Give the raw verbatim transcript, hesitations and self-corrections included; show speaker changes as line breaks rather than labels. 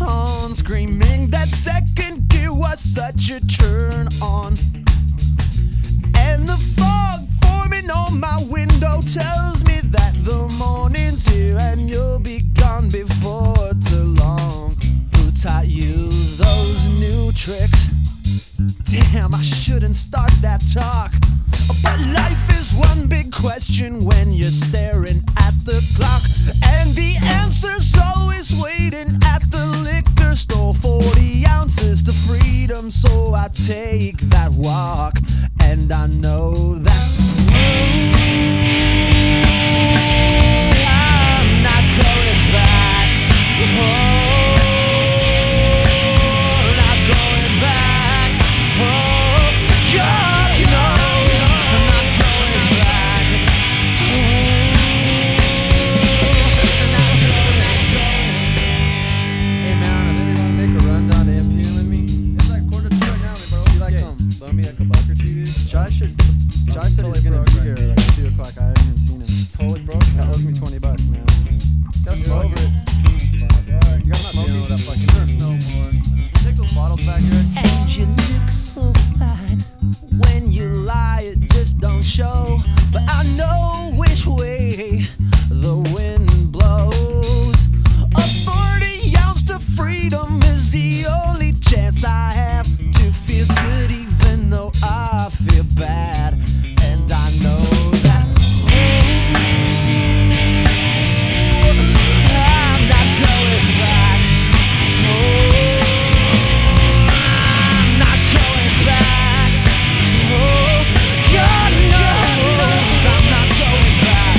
horn, screaming that second gear was such a turn on. And the fog forming on my window tells me that the morning's here and you'll be gone before too long. Who taught you those new tricks? Damn, I shouldn't start that talk. But life is one big question when you're staring at the clock, and the answer's always waiting at the liquor store. Forty ounces to freedom, so I take that walk, and I know that I'm not going back. Oh. Shy should. Shy said he's gonna be here like two o'clock. I haven't even seen him. He's totally broke. That owes me twenty bucks, man. Gotta smoke it. You got smoke it? That fucking no more. Take those bottles back here. And you look so fine when you lie. It just don't show. But I know which way the wind blows. A forty ounce to freedom is the only chance I have to feel good, even though I feel bad, and I know that I'm not going back. Oh, I'm not going back. Oh, God knows I'm not going back.